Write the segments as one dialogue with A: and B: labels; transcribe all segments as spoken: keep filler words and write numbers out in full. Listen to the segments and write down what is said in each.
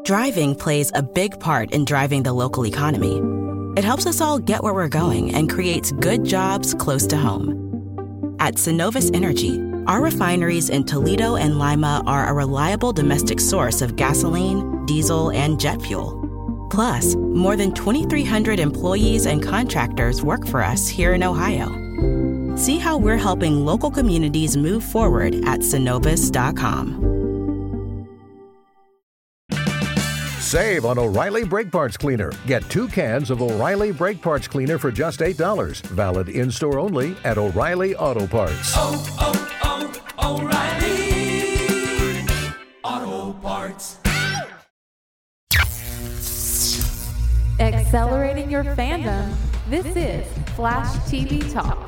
A: Driving plays a big part in driving the local economy. It helps us all get where we're going and creates good jobs close to home. At Synovus Energy, our refineries in Toledo and Lima are a reliable domestic source of gasoline, diesel, and jet fuel. Plus, more than twenty-three hundred employees and contractors work for us here in Ohio. See how we're helping local communities move forward at Synovus dot com.
B: Save on O'Reilly Brake Parts Cleaner. Get two cans of O'Reilly Brake Parts Cleaner for just eight dollars. Valid in-store only at O'Reilly Auto Parts.
C: Oh, oh, oh, O'Reilly Auto Parts.
D: Accelerating your fandom, this is Flash T V Talk.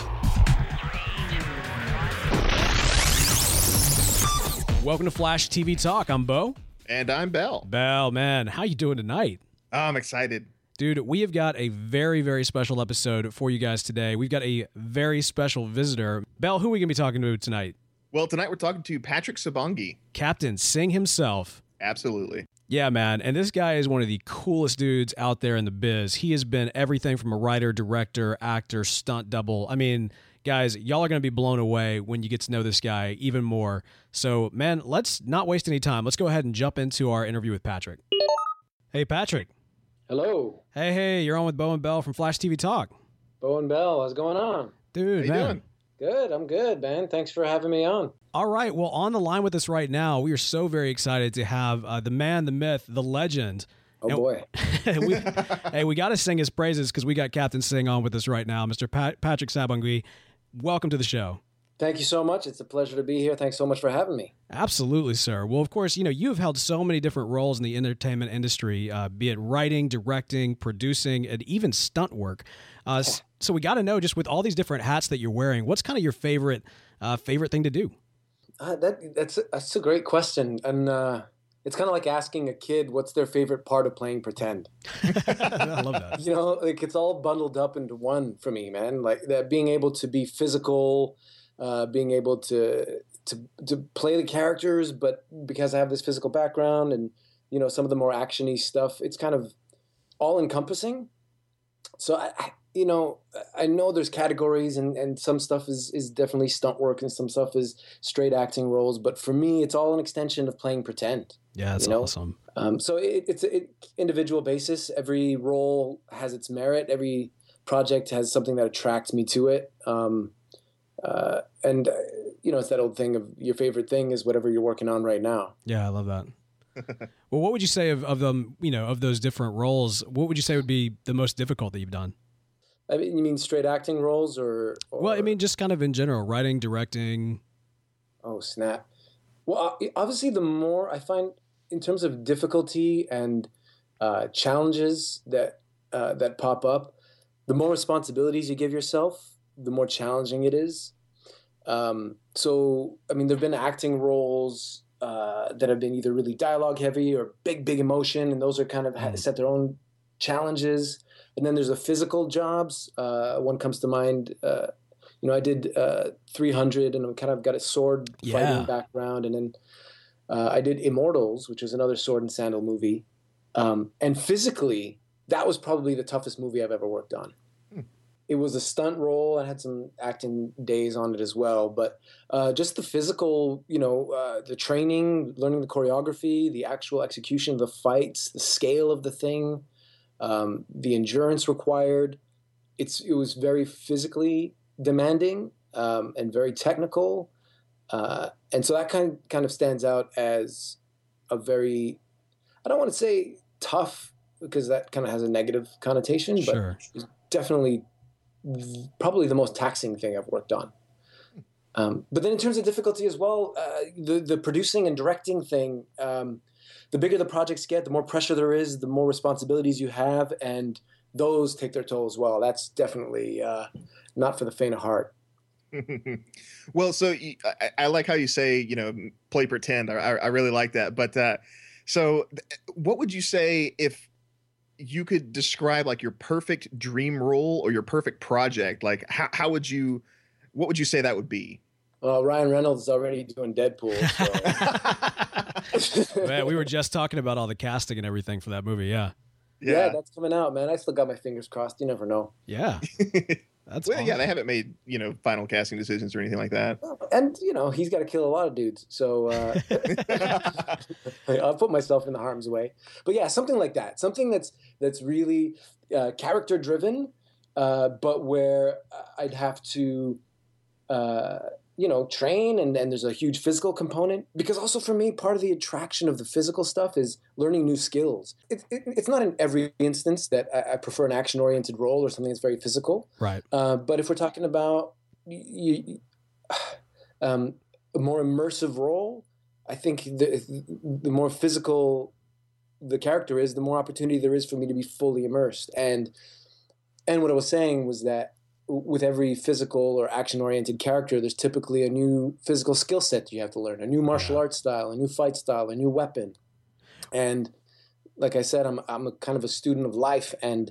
E: Welcome to Flash T V Talk. I'm Bo.
F: And I'm Bell.
E: Bell, man, how you doing tonight?
F: Oh, I'm excited.
E: Dude, we have got a very, very special episode for you guys today. We've got a very special visitor. Bell, who are we going to be talking to tonight?
F: Well, tonight we're talking to Patrick Sabongi.
E: Captain Sing himself.
F: Absolutely.
E: Yeah, man. And this guy is one of the coolest dudes out there in the biz. He has been everything from a writer, director, actor, stunt double. I mean, guys, y'all are going to be blown away when you get to know this guy even more. So, man, let's not waste any time. Let's go ahead and jump into our interview with Patrick. Hey, Patrick.
G: Hello.
E: Hey, hey, you're on with Bo and Bell from Flash T V Talk.
G: Bo and Bell, what's going on?
E: Dude,
F: How you
E: man.
F: doing?
G: Good, I'm good, man. Thanks for having me on.
E: All right, well, on the line with us right now, we are so very excited to have uh, the man, the myth, the legend.
G: Oh,
E: and
G: boy.
E: we, hey, we got to sing his praises because we got Captain Sing on with us right now, Mister Pat- Patrick Sabongi. Welcome to the show.
G: Thank you so much. It's a pleasure to be here. Thanks so much for having me.
E: Absolutely, sir. Well, of course, you know, you've held so many different roles in the entertainment industry, uh, be it writing, directing, producing, and even stunt work. Uh, so we got to know, just with all these different hats that you're wearing, what's kind of your favorite uh, favorite thing to do?
G: Uh, that that's a, that's a great question, and uh, it's kind of like asking a kid what's their favorite part of playing pretend.
E: I love that.
G: You know, like it's all bundled up into one for me, man. Like that, being able to be physical, uh, being able to to to play the characters, but because I have this physical background and you know some of the more actiony stuff, it's kind of all encompassing. So I, I you know, I know there's categories and, and some stuff is, is definitely stunt work and some stuff is straight acting roles. But for me, it's all an extension of playing pretend.
E: Yeah, that's
G: you know?
E: awesome.
G: Um, so it, it's an individual basis. Every role has its merit. Every project has something that attracts me to it. Um, uh, and, uh, you know, it's that old thing of your favorite thing is whatever you're working on right now.
E: Yeah, I love that. Well, what would you say of, of them, you know, of those different roles, what would you say would be the most difficult that you've done?
G: I mean, you mean straight acting roles or, or?
E: Well, I mean, just kind of in general, writing, directing.
G: Oh, snap. Well, obviously, the more I find in terms of difficulty and uh, challenges that uh, that pop up, the more responsibilities you give yourself, the more challenging it is. Um, so, I mean, there have been acting roles uh, that have been either really dialogue heavy or big, big emotion, and those are kind of mm. set their own challenges. And then there's the physical jobs. Uh, one comes to mind. Uh, you know, I did uh, three hundred, and I kind of got a sword
E: yeah.
G: fighting background. And then uh, I did Immortals, which was another sword and sandal movie. Um, and physically, that was probably the toughest movie I've ever worked on. Hmm. It was a stunt role. I had some acting days on it as well. But uh, just the physical, you know, uh, the training, learning the choreography, the actual execution of the fights, the scale of the thing. Um, the endurance required, it's it was very physically demanding um, and very technical, uh, and so that kind kind of stands out as a very, I don't want to say tough because that kind of has a negative connotation, but
E: sure.
G: It's definitely probably the most taxing thing I've worked on. Um, but then in terms of difficulty as well, uh, the the producing and directing thing. Um, The bigger the projects get, the more pressure there is, the more responsibilities you have, and those take their toll as well. That's definitely uh, not for the faint of heart.
F: Well, so you, I, I like how you say, you know, play pretend. I, I really like that. But uh, so what would you say if you could describe like your perfect dream role or your perfect project? Like how, how would you, what would you say that would be?
G: Well, Ryan Reynolds is already doing Deadpool. So.
E: Man, we were just talking about all the casting and everything for that movie. Yeah.
G: Yeah. yeah, that's coming out, man. I still got my fingers crossed. You never know.
E: Yeah. That's
F: well,
E: awesome.
F: yeah, they haven't made, you know, final casting decisions or anything like that.
G: And, you know, he's got to kill a lot of dudes. So uh, I'll put myself in the harm's way. But yeah, something like that. Something that's that's really uh, character driven, uh, but where I'd have to, uh, you know, train and, and there's a huge physical component. Because also for me, part of the attraction of the physical stuff is learning new skills. It, it, it's not in every instance that I, I prefer an action-oriented role or something that's very physical.
E: Right.
G: Uh, but if we're talking about you, um, a more immersive role, I think the, the more physical the character is, the more opportunity there is for me to be fully immersed. And and what I was saying was that with every physical or action-oriented character, there's typically a new physical skill set you have to learn, a new martial arts style, a new fight style, a new weapon. And like I said, I'm I'm a kind of a student of life, and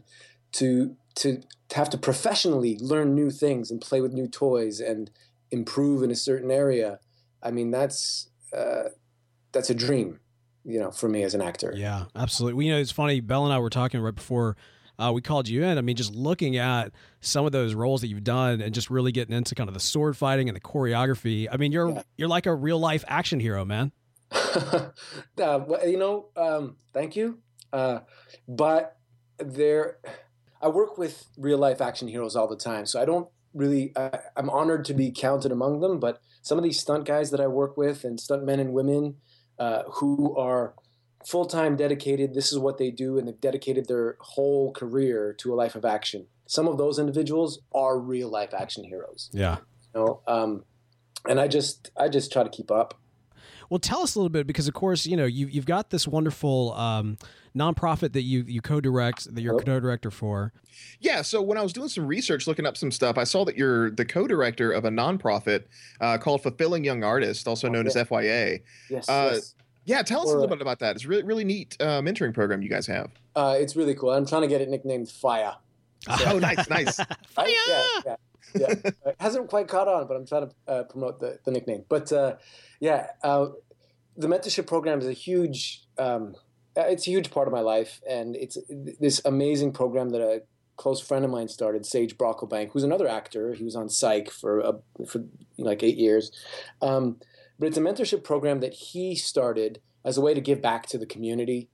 G: to to to have to professionally learn new things and play with new toys and improve in a certain area, I mean, that's uh, that's a dream, you know, for me as an actor.
E: Yeah, absolutely. Well, you know, it's funny. Belle and I were talking right before uh, we called you in. I mean, just looking at some of those roles that you've done and just really getting into kind of the sword fighting and the choreography. I mean, you're yeah. you're like a real life action hero, man.
G: uh, well, you know, um, thank you. Uh, but there, I work with real life action heroes all the time, so I don't really. Uh, I'm honored to be counted among them. But some of these stunt guys that I work with, and stunt men and women uh, who are full-time dedicated, this is what they do, and they've dedicated their whole career to a life of action. Some of those individuals are real life action heroes.
E: Yeah.
G: You know, um, and I just, I just try to keep up.
E: Well, tell us a little bit, because of course, you know, you, you've got this wonderful um, nonprofit that you, you co-direct, that you're oh. co-director for.
F: Yeah. So when I was doing some research, looking up some stuff, I saw that you're the co-director of a nonprofit uh, called Fulfilling Young Artists, also known oh, yeah. as F Y A.
G: Yes,
F: uh,
G: yes.
F: Yeah, tell us or, a little bit about that. It's really, really neat uh, mentoring program you guys have.
G: Uh, it's really cool. I'm trying to get it nicknamed Fire.
F: So, oh, nice, nice.
E: Fire!
G: Yeah, yeah, yeah. It hasn't quite caught on, but I'm trying to uh, promote the, the nickname. But uh, yeah, uh, the mentorship program is a huge, um, it's a huge part of my life. And it's this amazing program that a close friend of mine started, Sage Brocklebank, who's another actor. He was on Psych for, a, for you know, like eight years. Um, But it's a mentorship program that he started as a way to give back to the community.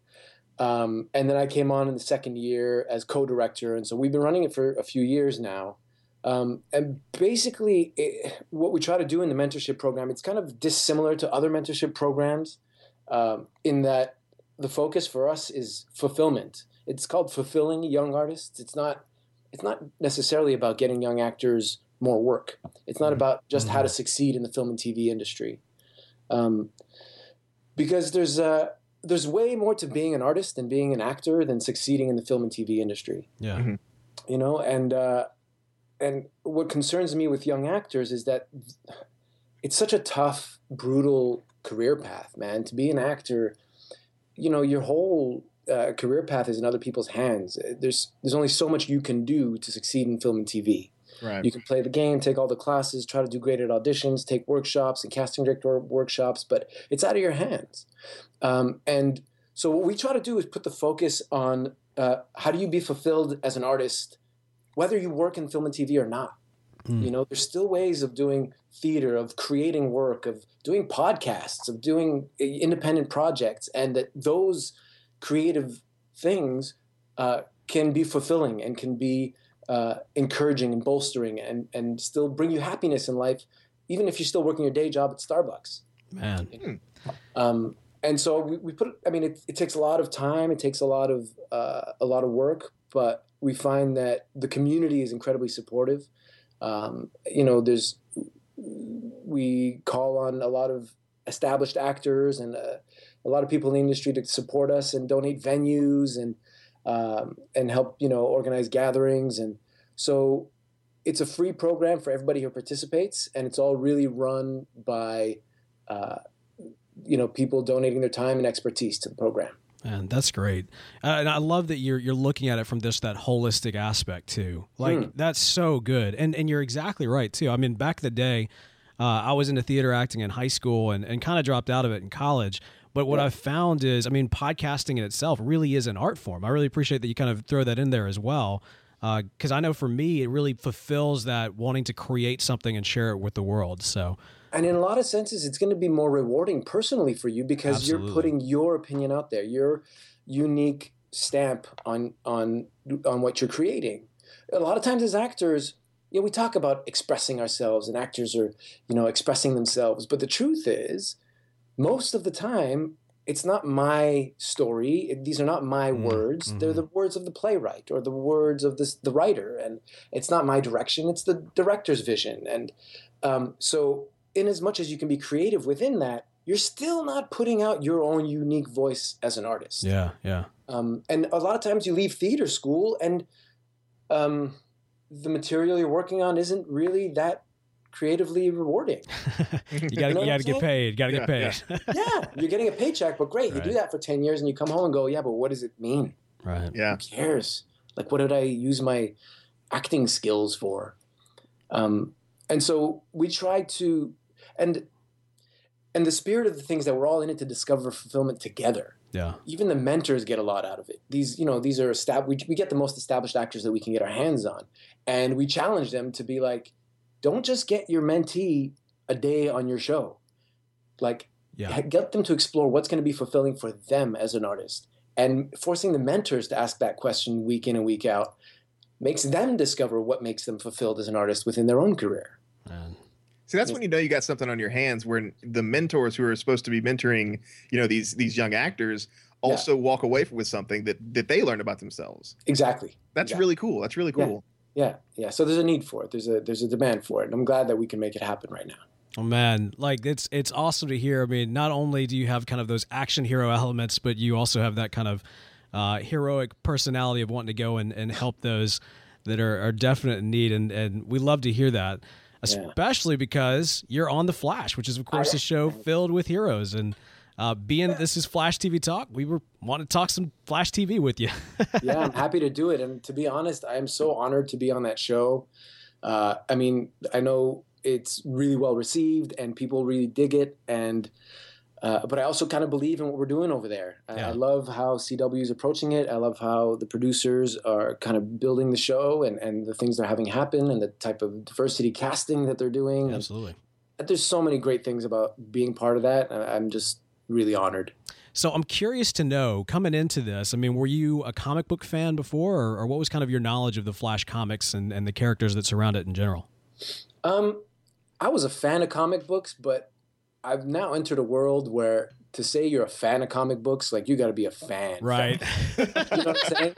G: Um, and then I came on in the second year as co-director. And so we've been running it for a few years now. Um, and basically it, what we try to do in the mentorship program, it's kind of dissimilar to other mentorship programs um, in that the focus for us is fulfillment. It's called Fulfilling Young Artists. It's not, it's not necessarily about getting young actors more work. It's not about just how to succeed in the film and T V industry. Um, because there's uh, there's way more to being an artist and being an actor than succeeding in the film and T V industry.
E: Yeah,
F: mm-hmm.
G: you know, and uh, and what concerns me with young actors is that it's such a tough, brutal career path, man. To be an actor, you know, your whole uh, career path is in other people's hands. There's there's only so much you can do to succeed in film and T V.
F: Right.
G: You can play the game, take all the classes, try to do great at auditions, take workshops and casting director workshops, but it's out of your hands. Um, and so what we try to do is put the focus on uh, how do you be fulfilled as an artist, whether you work in film and T V or not. Mm. You know, there's still ways of doing theater, of creating work, of doing podcasts, of doing independent projects, and that those creative things uh, can be fulfilling and can be Uh, encouraging and bolstering and, and still bring you happiness in life, even if you're still working your day job at Starbucks.
E: Man.
G: Um, and so we, we put, I mean, it, it takes a lot of time. It takes a lot of, uh, a lot of work, but we find that the community is incredibly supportive. Um, you know, there's, we call on a lot of established actors and uh, a lot of people in the industry to support us and donate venues and, Um, and help, you know, organize gatherings. And so it's a free program for everybody who participates, and it's all really run by, uh, you know, people donating their time and expertise to the program.
E: And that's great. Uh, and I love that you're you're looking at it from this that holistic aspect too. Like mm. that's so good. And and you're exactly right too. I mean, back in the day, Uh, I was into theater acting in high school and, and kind of dropped out of it in college. But what
G: Yeah.
E: I've found is, I mean, podcasting in itself really is an art form. I really appreciate that you kind of throw that in there as well. Because uh, I know for me, it really fulfills that wanting to create something and share it with the world. So,
G: And in a lot of senses, it's going to be more rewarding personally for you because
E: Absolutely.
G: you're putting your opinion out there, your unique stamp on on on what you're creating. A lot of times as actors, you know, we talk about expressing ourselves and actors are, you know, expressing themselves. But the truth is, most of the time, it's not my story. These are not my
E: Mm,
G: words.
E: mhm.
G: They're the words of the playwright or the words of this, the writer. And it's not my direction. It's the director's vision. And um, so in as much as you can be creative within that, you're still not putting out your own unique voice as an artist.
E: yeah, yeah.
G: Um, and a lot of times you leave theater school and um, the material you're working on isn't really that creatively rewarding.
E: you got
G: You know
E: you
G: what
E: got
G: I'm
E: to get
G: saying?
E: paid. Got to
F: Yeah,
E: get paid.
G: Yeah, you're getting a paycheck, but great. You do
E: Right.
G: that for ten years and you come home and go, yeah, but what does it mean?
E: Right.
F: Yeah.
G: Who cares? Like, what did I use my acting skills for? Um, and so we try to, and and the spirit of the things that we're all in it to discover fulfillment together.
E: Yeah.
G: Even the mentors get a lot out of it. These, you know, these are estab- we, we get the most established actors that we can get our hands on, and we challenge them to be like, don't just get your mentee a day on your show. Like,
E: Yeah.
G: get them to explore what's going to be fulfilling for them as an artist, and forcing the mentors to ask that question week in and week out makes them discover what makes them fulfilled as an artist within their own career.
E: Man.
F: See, that's when you know you got something on your hands, where the mentors who are supposed to be mentoring, you know, these these young actors also walk away with something that that they learned about themselves.
G: Exactly.
F: That's
G: Yeah.
F: really cool. That's really
G: Yeah.
F: cool.
G: Yeah, yeah. So there's a need for it. There's a there's a demand for it, and I'm glad that we can make it happen right now.
E: Oh man, like it's it's awesome to hear. I mean, not only do you have kind of those action hero elements, but you also have that kind of uh, heroic personality of wanting to go and, and help those that are, are definite in need, and, and we love to hear that, especially because you're on The Flash, which is of course a show filled with heroes. And uh, being this is Flash T V Talk, we were want to talk some Flash T V with you.
G: Yeah, I'm happy to do it. And to be honest, I am so honored to be on that show. Uh, I mean, I know it's really well received and people really dig it. And uh, but I also kind of believe in what we're doing over there. I,
E: Yeah.
G: I love how C W is approaching it. I love how the producers are kind of building the show and, and the things they're having happen and the type of diversity casting that they're doing.
E: Absolutely.
G: And there's so many great things about being part of that. I- I'm just really honored.
E: So I'm curious to know, coming into this, I mean, were you a comic book fan before, or, or what was kind of your knowledge of the Flash comics and, and the characters that surround it in general?
G: Um, I was a fan of comic books, but I've now entered a world where to say you're a fan of comic books, like you got to be a fan.
E: Right.
G: You know what I'm saying?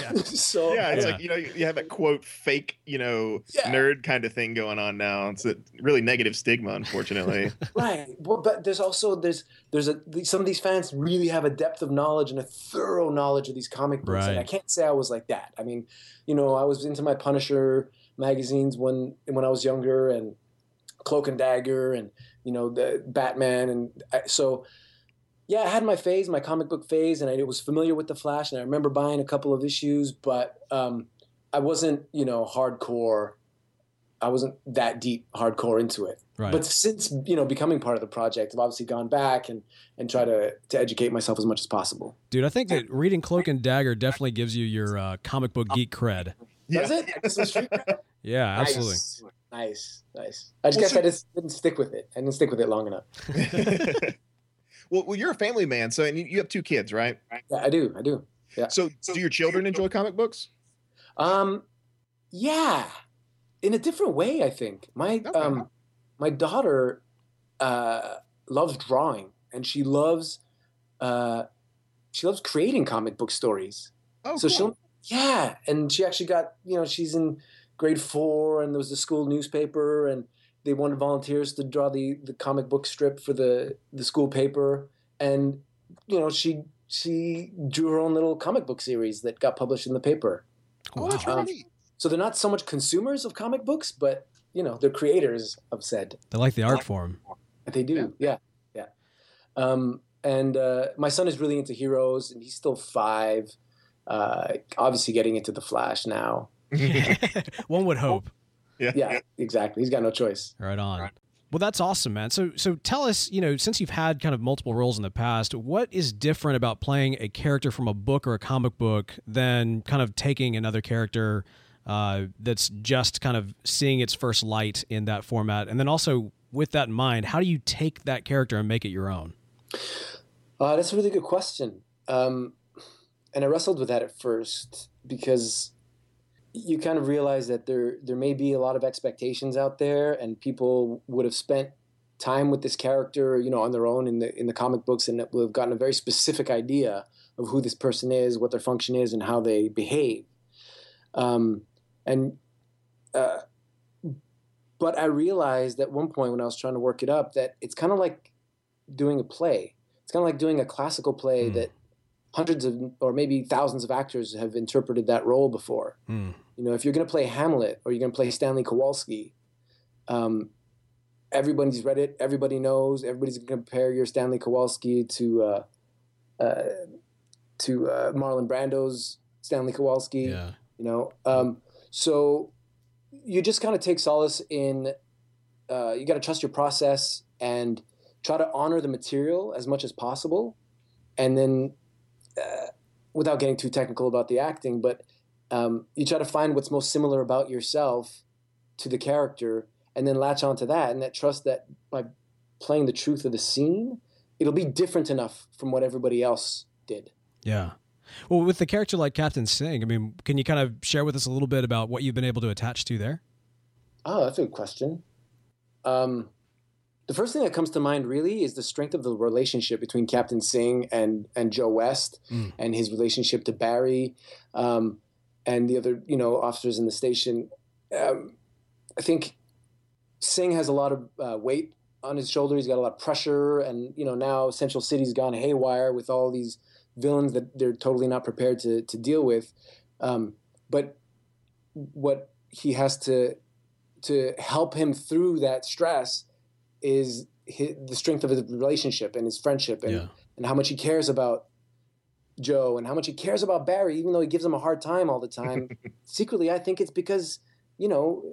G: So
F: Yeah, it's
E: Yeah.
F: like, you know, you have that quote fake, you know,
G: Yeah.
F: nerd kind of thing going on now. It's a really negative stigma, unfortunately.
G: right, but, but there's also there's there's a some of these fans really have a depth of knowledge and a thorough knowledge of these comic books, and I
E: Right.
G: can't say I was like that. I mean, you know, I was into my Punisher magazines when when I was younger, and Cloak and Dagger, and you know the Batman, and I, so. Yeah, I had my phase, my comic book phase, and I was familiar with the Flash, and I remember buying a couple of issues, but um, I wasn't, you know, hardcore. I wasn't that deep hardcore into it.
E: Right.
G: But since, you know, becoming part of the project, I've obviously gone back and, and try to, to educate myself as much as possible.
E: Dude, I think that reading Cloak and Dagger definitely gives you your uh, comic book geek cred.
G: Does it? That's some street cred?
E: Yeah, absolutely.
G: Nice, nice, nice. I just
F: Well,
G: guess
F: so-
G: I just didn't stick with it. I didn't stick with it long enough.
F: well, well, you're a family man, so and you you have two kids, right?
G: Yeah, I do, I do. Yeah.
F: So, do your children enjoy comic books?
G: Um, yeah, in a different way, I think. My
F: Okay.
G: um, my daughter uh, loves drawing, and she loves uh, she loves creating comic book stories.
F: Oh,
G: so
F: cool.
G: she'll yeah, and she actually got you know she's in grade four, and there was a school newspaper, and they wanted volunteers to draw the the comic book strip for the the school paper, and you know she she drew her own little comic book series that got published in the paper.
F: Oh, that's
E: Wow.
F: really
G: Um,
F: neat.
G: So they're not so much consumers of comic books, but you know they're creators of said.
E: They like the art form.
G: They do, yeah, yeah. Um, and uh, my son is really into heroes, and he's still five. Uh, obviously, getting into the Flash now.
E: One would hope.
F: Yeah.
G: Yeah, exactly. He's got no choice.
E: Right on. Well, that's awesome, man. So, so tell us, you know, since you've had kind of multiple roles in the past, what is different about playing a character from a book or a comic book than kind of taking another character uh, that's just kind of seeing its first light in that format? And then also, with that in mind, how do you take that character and make it your own?
G: Uh, that's a really good question. Um, and I wrestled with that at first because you kind of realize that there there may be a lot of expectations out there, and people would have spent time with this character, you know, on their own in the in the comic books, and would have gotten a very specific idea of who this person is, what their function is, and how they behave. Um, and uh, but I realized at one point when I was trying to work it up that it's kind of like doing a play. It's kind of like doing a classical play mm. that hundreds of or maybe thousands of actors have interpreted that role before. Mm. You know, if you're going to play Hamlet or you're going to play Stanley Kowalski, um, everybody's read it. Everybody knows. Everybody's going to compare your Stanley Kowalski to uh, uh, to uh, Marlon Brando's Stanley Kowalski.
E: Yeah.
G: You know, um, so you just kind of take solace in. Uh, you got to trust your process and try to honor the material as much as possible, and then uh, without getting too technical about the acting, but. Um, you try to find what's most similar about yourself to the character and then latch onto that, and that trust that by playing the truth of the scene, it'll be different enough from what everybody else did.
E: Yeah. Well, with the character like Captain Singh, I mean, can you kind of share with us a little bit about what you've been able to attach to there?
G: Oh, that's a good question. Um, the first thing that comes to mind really is the strength of the relationship between Captain Singh and, and Joe West mm. and his relationship to Barry. Um, and the other, you know, officers in the station. Um, I think Singh has a lot of uh, weight on his shoulder. He's got a lot of pressure, and you know now Central City's gone haywire with all these villains that they're totally not prepared to to deal with. Um, but what he has to to help him through that stress is his, the strength of his relationship and his friendship, and
E: yeah.
G: and how much he cares about Joe and how much he cares about Barry, even though he gives him a hard time all the time. Secretly, I think it's because, you know,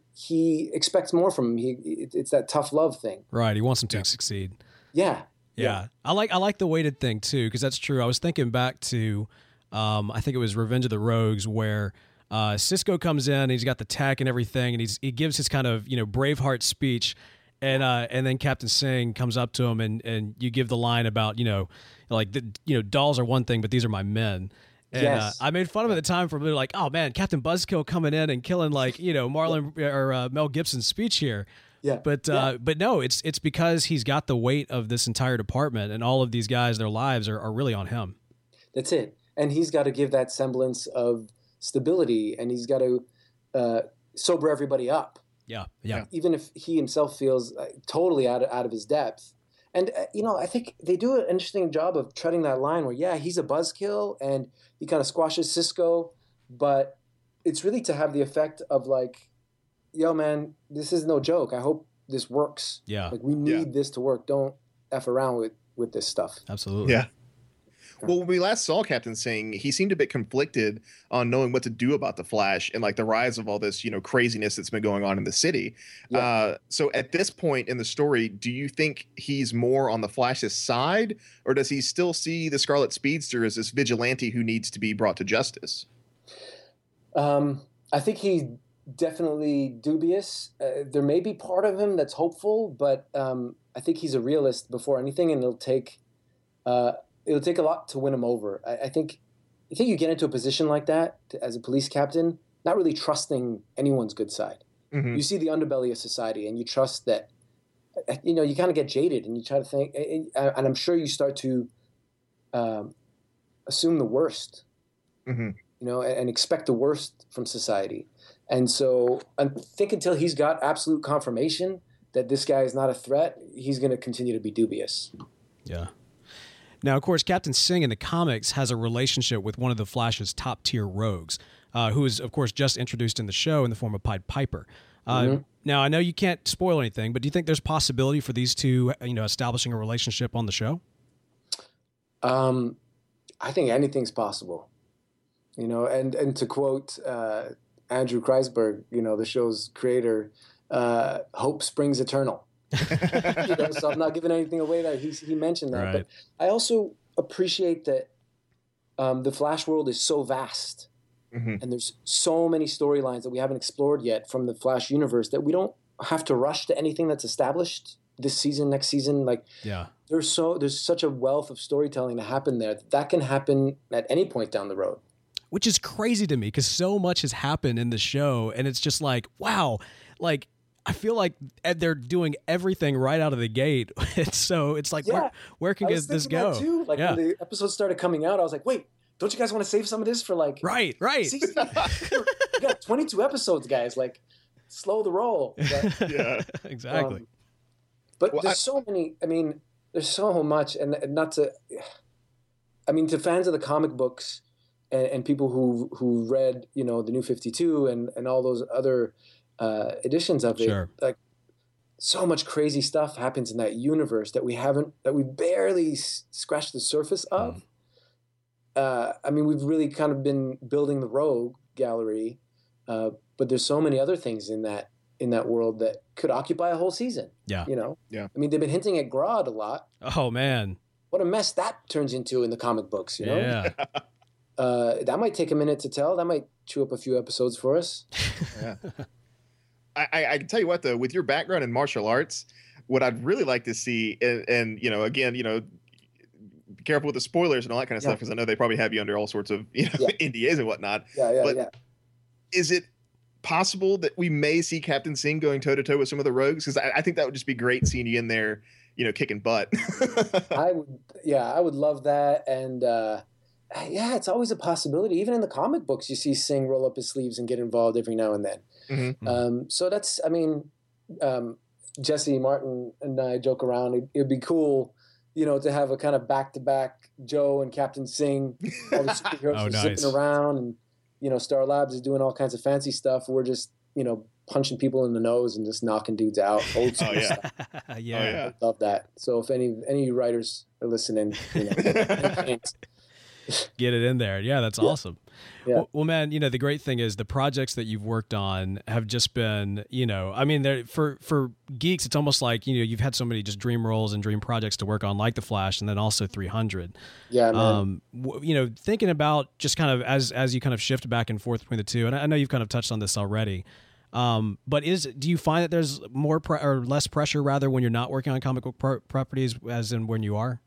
G: he expects more from him. He, it's that tough love thing.
E: Right. He wants him to yeah. succeed.
G: Yeah.
E: yeah. Yeah. I like, I like the weighted thing too, because that's true. I was thinking back to, um, I think it was Revenge of the Rogues, where uh, Cisco comes in and he's got the tech and everything, and he's, he gives his kind of, you know, Braveheart speech. And uh, and then Captain Singh comes up to him, and, and you give the line about, you know, like, the, you know, dolls are one thing, but these are my men. And
G: yes.
E: uh, I made fun of him at the time for being like, oh, man, Captain Buzzkill coming in and killing, like, you know, Marlon or uh, Mel Gibson's speech here.
G: Yeah.
E: But uh,
G: yeah.
E: but no, it's it's because he's got the weight of this entire department, and all of these guys, their lives are, are really on him.
G: That's it. And he's got to give that semblance of stability, and he's got to uh, sober everybody up.
E: Yeah, yeah.
G: Even if he himself feels uh, totally out of, out of his depth. And, uh, you know, I think they do an interesting job of treading that line where, yeah, he's a buzzkill and he kind of squashes Cisco, but it's really to have the effect of like, yo, man, this is no joke. I hope this works.
E: Yeah.
G: Like, we need
F: yeah.
G: this to work. Don't F around with, with this stuff.
E: Absolutely.
F: Yeah. Well, when we last saw Captain Singh, he seemed a bit conflicted on knowing what to do about the Flash and like the rise of all this, you know, craziness that's been going on in the city. Yeah. Uh, so at this point in the story, do you think he's more on the Flash's side, or does he still see the Scarlet Speedster as this vigilante who needs to be brought to justice?
G: Um, I think he's definitely dubious. Uh, there may be part of him that's hopeful, but um, I think he's a realist before anything, and it'll take uh, it'll take a lot to win him over. I, I think I think you get into a position like that to, as a police captain, not really trusting anyone's good side. Mm-hmm. You see the underbelly of society, and you trust that. You know, you kind of get jaded, and you try to think, and, and I'm sure you start to um, assume the worst. Mm-hmm. You know, and, and expect the worst from society. And so I think until he's got absolute confirmation that this guy is not a threat, he's going to continue to be dubious.
E: Yeah. Now, of course, Captain Singh in the comics has a relationship with one of the Flash's top-tier rogues, uh, who is, of course, just introduced in the show in the form of Pied Piper. Uh, mm-hmm. Now, I know you can't spoil anything, but do you think there's possibility for these two, you know, establishing a relationship on the show?
G: Um, I think anything's possible. You know, and, and to quote uh, Andrew Kreisberg, you know, the show's creator, uh, hope springs eternal. You know, so I'm not giving anything away there. He he mentioned that,
E: Right.
G: but I also appreciate that um, the Flash world is so vast,
F: Mhm.
G: and there's so many storylines that we haven't explored yet from the Flash universe that we don't have to rush to anything that's established this season, next season. Like
E: Yeah.
G: there's so there's such a wealth of storytelling to happen there that, that can happen at any point down the road.
E: Which is crazy to me because so much has happened in the show, and it's just like, wow, like I feel like they're doing everything right out of the gate. It's so it's like,
G: Yeah.
E: where, where can
G: I was
E: this
G: thinking
E: go?
G: that too. Like
E: yeah.
G: when the episodes started coming out, I was like, wait, don't you guys want to save some of this for like
E: Right, right.
G: season? We got twenty-two episodes, guys. Like, slow the roll. But,
F: Yeah.
E: exactly.
G: um, but
F: Well,
G: there's
F: I-
G: so many. I mean, there's so much, and, and not to. I mean, to fans of the comic books, and, and people who who read, you know, the New fifty-two and and all those other uh, editions of it,
E: Sure.
G: like so much crazy stuff happens in that universe that we haven't, that we barely s- scratched the surface of.
E: Mm.
G: Uh, I mean, we've really kind of been building the Rogue gallery, uh, but there's so many other things in that in that world that could occupy a whole season.
E: Yeah.
G: You know.
F: Yeah.
G: I mean, they've been hinting at Grodd a lot.
E: Oh man.
G: What a mess that turns into in the comic books. You know.
E: Yeah.
G: Uh, that might take a minute to tell. That might chew up a few episodes for us.
F: Yeah. I, I, I can tell you what though, with your background in martial arts, what I'd really like to see, and, and you know, again, you know, be careful with the spoilers and all that kind of
G: Yeah.
F: stuff, because I know they probably have you under all sorts of you know
G: Yeah.
F: N D As and whatnot.
G: Yeah, yeah,
F: But-
G: yeah.
F: Is it possible that we may see Captain Singh going toe to toe with some of the rogues? Because I, I think that would just be great seeing you in there, you know, kicking butt.
G: I would, yeah, I would love that. And uh, yeah, it's always a possibility. Even in the comic books, you see Singh roll up his sleeves and get involved every now and then.
F: Mhm.
G: Um, so that's, I mean, um, Jesse Martin and I joke around. It, it'd be cool, you know, to have a kind of back to back Joe and Captain Singh, all the superheroes
E: Oh,
G: are
E: nice.
G: zipping around, and you know, Star Labs is doing all kinds of fancy stuff. We're just, you know, punching people in the nose and just knocking dudes out. Old school
F: Oh, yeah.
G: stuff.
E: yeah.
F: Oh, yeah.
G: I love that. So if any any of you writers are listening, you know, thanks.
E: Get it in there. Yeah, that's awesome.
G: Yeah.
E: Well, well, man, you know, the great thing is the projects that you've worked on have just been, you know, I mean, they're, for for geeks, it's almost like, you know, you've had so many just dream roles and dream projects to work on, like The Flash, and then also three hundred.
G: yeah, man.
E: Um, w- you know, thinking about just kind of as as you kind of shift back and forth between the two, and I I know you've kind of touched on this already. Um, but is do you find that there's more pre- or less pressure rather when you're not working on comic book pro- properties as in when you are?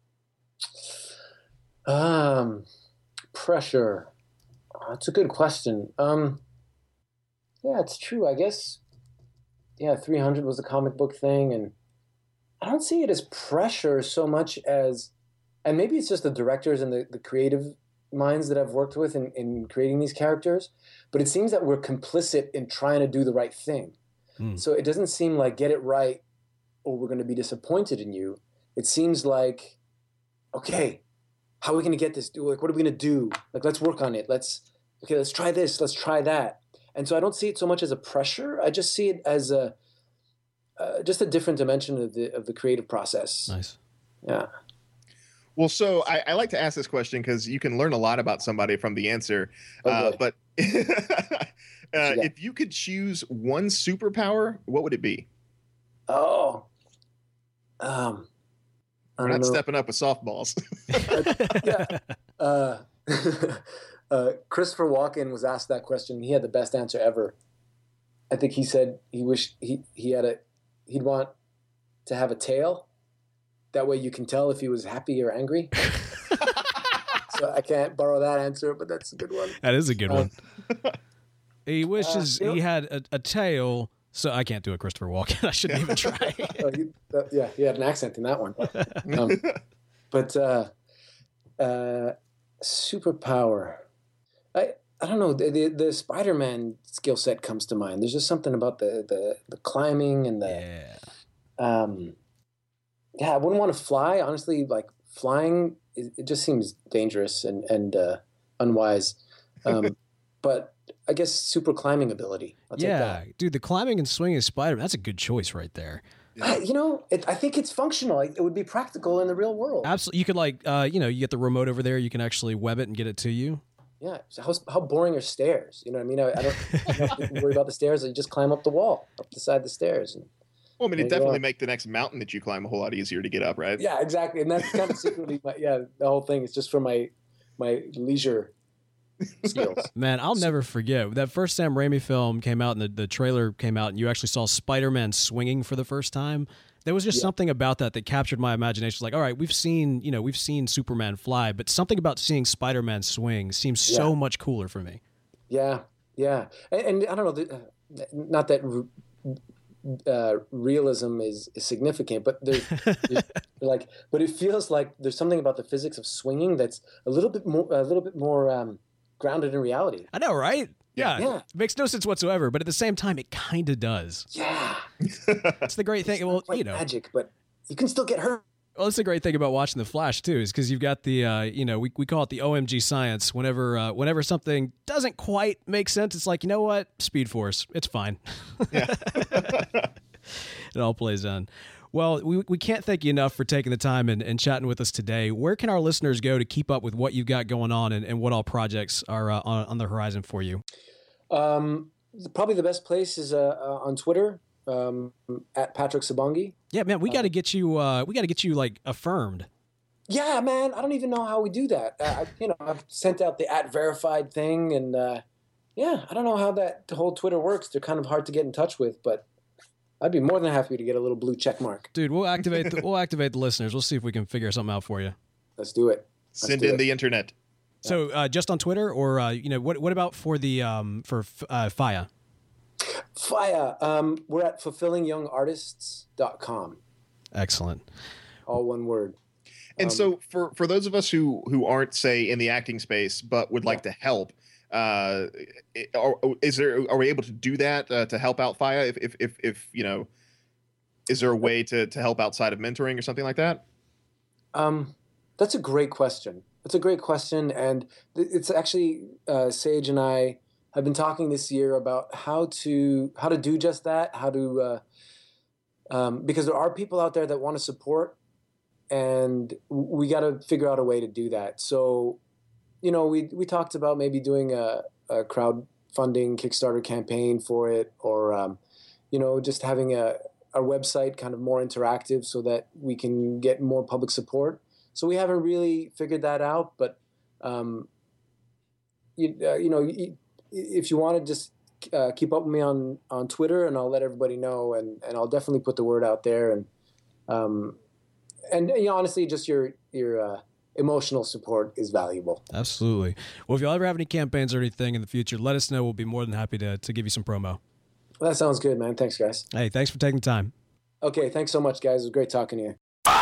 G: Um, pressure. Oh, that's a good question. Um, yeah, it's true. I guess. Yeah, three hundred was a comic book thing, and I don't see it as pressure so much as, and maybe it's just the directors and the, the creative minds that I've worked with in, in creating these characters, but it seems that we're complicit in trying to do the right thing.
E: Hmm.
G: So it doesn't seem like get it right or we're going to be disappointed in you. It seems like, okay, how are we going to get this? Like, what are we going to do? Like, let's work on it. Let's, okay, let's try this. Let's try that. And so I don't see it so much as a pressure. I just see it as a, uh, just a different dimension of the, of the creative process.
E: Nice.
G: Yeah.
F: Well, so I, I like to ask this question because you can learn a lot about somebody from the answer. Uh,
G: Okay.
F: but uh,
G: got?
F: if you could choose one superpower, what would it be?
G: Oh, um, I
F: We're
G: don't
F: not
G: know.
F: stepping up with softballs.
G: yeah. Uh, uh, Christopher Walken was asked that question. He had the best answer ever. I think he said he wished he, he had a, he'd want to have a tail. That way you can tell if he was happy or angry. So I can't borrow that answer, but that's a good one.
E: That is a good
G: Uh,
E: one. He wishes
G: you know-
E: he had a, a tail. So I can't do a Christopher Walken. I shouldn't even try.
G: Oh, he, uh, yeah, he had an accent in that one. Um, but uh, uh, superpower. I I don't know. The the, the Spider-Man skill set comes to mind. There's just something about the the, the climbing and the
E: Yeah.
G: um, yeah. I wouldn't want to fly. Honestly, like flying, it, it just seems dangerous and and uh, unwise. Um, but I guess super climbing ability. I'll take
E: Yeah,
G: that.
E: dude, the climbing and swinging Spider-Man, that's a good choice right there.
G: I, you know, it, I think it's functional. Like, it would be practical in the real world.
E: Absolutely. You could like, uh, you know, you get the remote over there. You can actually web it and get it to you.
G: Yeah. So how, how boring are stairs? You know what I mean? I, I don't, I don't have to worry about the stairs. You just climb up the wall, up the side of the stairs. And
F: Well, I mean, it
G: There you
F: definitely
G: are.
F: make the next mountain that you climb a whole lot easier to get up, right?
G: Yeah, exactly. And that's kind of secretly, my, yeah, the whole thing is just for my my leisure skills.
E: Man, I'll never forget that first Sam Raimi film came out and the, the trailer came out and you actually saw Spider-Man swinging for the first time. There was just
G: Yeah.
E: something about that that captured my imagination. Like, all right, we've seen, you know, we've seen Superman fly, but something about seeing Spider-Man swing seems so
G: Yeah.
E: much cooler for me.
G: Yeah, yeah, and, and I don't know, the, uh, not that uh, realism is, is significant, but there's, there's like, but it feels like there's something about the physics of swinging that's a little bit more, a little bit more um, grounded in reality.
E: I know, right? Yeah.
G: Yeah.
E: It makes no sense whatsoever, but at the same time, it kind of does.
G: Yeah,
E: That's the great thing.
G: It's
E: Well,
G: not quite
E: you know,
G: magic, but you can still get hurt.
E: well, that's the great thing about watching The Flash too, is because you've got the, uh, you know, we, we call it the O M G science. Whenever, uh, whenever something doesn't quite make sense, it's like, you know what, Speed Force, it's fine.
F: Yeah.
E: It all plays on. Well, we we can't thank you enough for taking the time and, and chatting with us today. Where can our listeners go to keep up with what you've got going on and, and what all projects are uh, on, on the horizon for you?
G: Um, probably the best place is uh, uh, on Twitter um, at Patrick Sabongi.
E: Yeah, man, we got to get you. Uh, we got to get you like affirmed.
G: Yeah, man, I don't even know how we do that. Uh, I, you know, I've sent out the at verified thing, and uh, yeah, I don't know how that whole Twitter works. They're kind of hard to get in touch with, but I'd be more than happy to get a little blue check mark.
E: Dude, we'll activate. The, we'll activate the listeners. We'll see if we can figure something out for you.
G: Let's do it. Let's
F: Send
G: do
F: in
G: it.
F: the internet.
E: So, uh, just on Twitter, or uh, you know, what what about for the um, for uh, Faya?
G: Fire. Um, we're at fulfilling young artists dot com.
E: Excellent.
G: All one word.
F: And
G: Um,
F: so for for those of us who who aren't, say, in the acting space but would like to help, uh, i- are, is there are we able to do that uh, to help out Faya? If, if if if you know, is there a way to to help outside of mentoring or something like that?
G: Um, that's a great question. That's a great question, and th- it's actually uh, Sage and I have been talking this year about how to how to do just that. How to uh, um, because there are people out there that want to support, and we got to figure out a way to do that. So, you know, we we talked about maybe doing a, a crowdfunding Kickstarter campaign for it, or um, you know, just having a our website kind of more interactive so that we can get more public support. So we haven't really figured that out, but um, you, uh, you know, y- if you want to just uh, keep up with me on, on Twitter, and I'll let everybody know, and, and I'll definitely put the word out there. And um, and you know, honestly, just your your uh, emotional support is valuable.
E: Absolutely. Well, if y'all ever have any campaigns or anything in the future, let us know. We'll be more than happy to to give you some promo.
G: Well, that sounds good, man. Thanks, guys.
E: Hey, thanks for taking the time.
G: Okay, thanks so much, guys. It was great talking to you.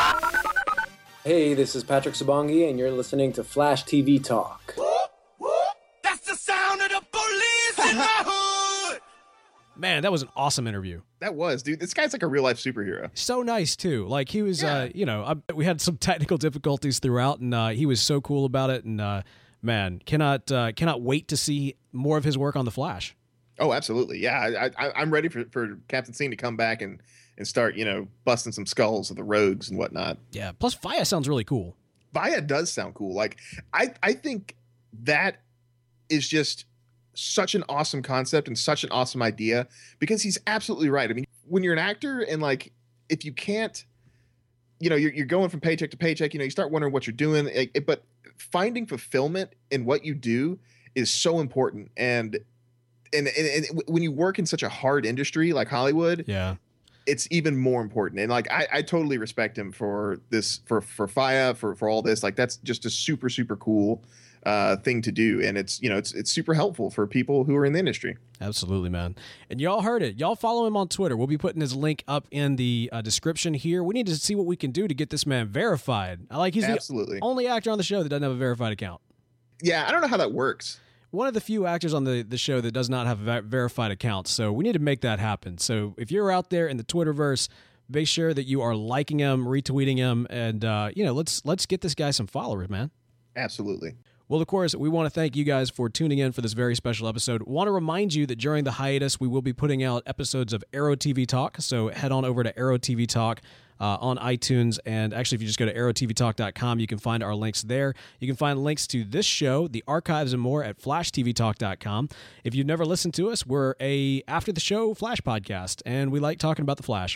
G: Hey, this is Patrick Sabongi, and you're listening to Flash T V Talk.
C: That's the sound of the police in my hood.
E: Man, that was an awesome interview.
F: That was, dude. This guy's like a real life superhero.
E: So nice too. Like he was, uh,
F: Yeah.
E: you know, I, we had some technical difficulties throughout, and uh, he was so cool about it. And uh, man, cannot uh, cannot wait to see more of his work on the Flash.
F: Oh, absolutely. Yeah, I, I, I'm ready for, for Captain Scene to come back and, and start, you know, busting some skulls of the rogues and whatnot.
E: Yeah. Plus, Faya sounds really cool.
F: Vaya does sound cool. Like, I, I think that is just such an awesome concept and such an awesome idea, because he's absolutely right. I mean, when you're an actor and like, if you can't, you know, you're, you're going from paycheck to paycheck, you know, you start wondering what you're doing, like, it- but finding fulfillment in what you do is so important. And, and, and, and when you work in such a hard industry like Hollywood,
E: Yeah.
F: it's even more important. And like, I, I totally respect him for this, for, for Faya, for, for all this. Like, that's just a super, super cool uh, thing to do. And it's, you know, it's, it's super helpful for people who are in the industry.
E: Absolutely, man. And y'all heard it. Y'all follow him on Twitter. We'll be putting his link up in the uh, description here. We need to see what we can do to get this man verified. I like he's
F: Absolutely.
E: the only actor on the show that doesn't have a verified account.
F: Yeah. I don't know how that works.
E: One of the few actors on the, the show that does not have a ver- verified account. So we need to make that happen. So if you're out there in the Twitterverse, make sure that you are liking him, retweeting him, and uh, you know, let's let's get this guy some followers, man.
F: Absolutely.
E: Well, of course, we want to thank you guys for tuning in for this very special episode. Want to remind you that during the hiatus, we will be putting out episodes of Arrow T V Talk. So head on over to Arrow T V Talk uh, on iTunes. And actually, if you just go to arrow t v talk dot com, you can find our links there. You can find links to this show, the archives, and more at flash t v talk dot com. If you've never listened to us, we're a after the show Flash podcast, and we like talking about the Flash.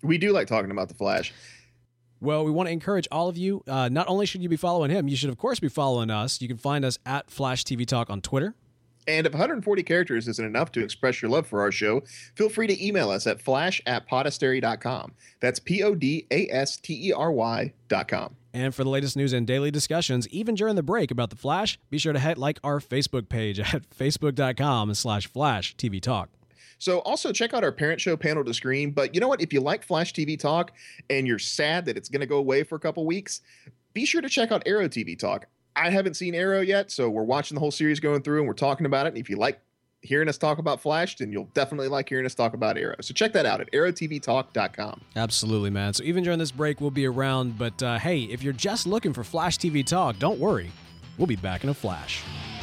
F: We do like talking about the Flash.
E: Well, we want to encourage all of you. Uh, not only should you be following him, you should, of course, be following us. You can find us at Flash T V Talk on Twitter.
F: And if one hundred forty characters isn't enough to express your love for our show, feel free to email us at flash at podastery dot com. That's P O D A S T E R Y dot com.
E: And for the latest news and daily discussions, even during the break about the Flash, be sure to hit like our Facebook page at facebook dot com slash Flash T V Talk.
F: So also check out our parent show, Panel to Screen. But you know what? If you like Flash T V Talk and you're sad that it's going to go away for a couple weeks, be sure to check out Arrow T V Talk. I haven't seen Arrow yet, so we're watching the whole series going through and we're talking about it. And if you like hearing us talk about Flash, then you'll definitely like hearing us talk about Arrow. So check that out at arrow t v talk dot com.
E: Absolutely, man. So even during this break, we'll be around. But uh, hey, if you're just looking for Flash T V Talk, don't worry. We'll be back in a flash.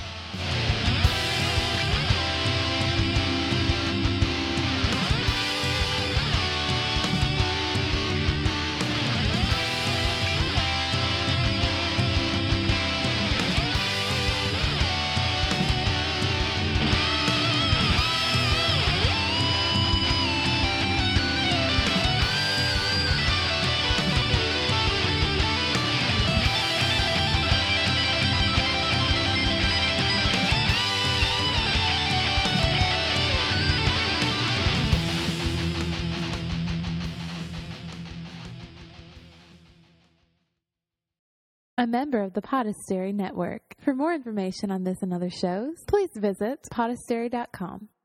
D: A member of the Podastery Network. For more information on this and other shows, please visit podastery dot com.